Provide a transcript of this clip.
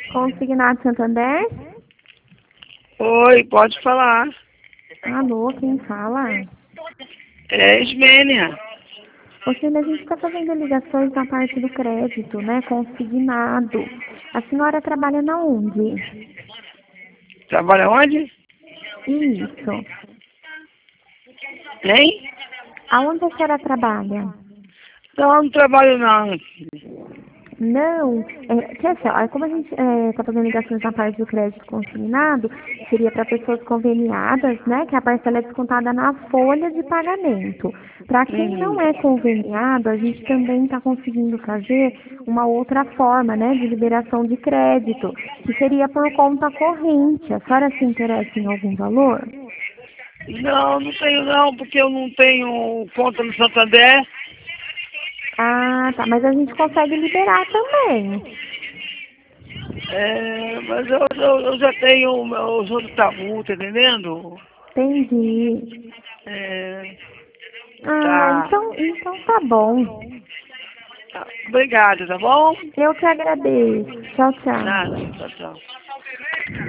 Consignado Santander? Oi, pode falar. Alô, quem fala? É Ismênia. Ô, Cília, a gente está fazendo ligações na parte do crédito, né? Consignado. A senhora trabalha na onde? Trabalha onde? Isso. Hein? Aonde a senhora trabalha? Não trabalho não. Não, que assim, ó, como a gente está fazendo ligações na parte do crédito consignado, seria para pessoas conveniadas, né, que a parcela é descontada na folha de pagamento. Para quem não é conveniado, a gente também está conseguindo fazer uma outra forma, né, de liberação de crédito, que seria por conta corrente. A senhora se interessa em algum valor? Não, não tenho não, porque eu não tenho conta no Santander. Ah, tá, mas a gente consegue liberar também. Mas eu já tenho o meu jogo da multa, entendendo? Entendi. É, Ah, tá. então tá bom. Obrigado, tá bom? Eu que agradeço. Tchau, tchau. Nada, tchau, tchau.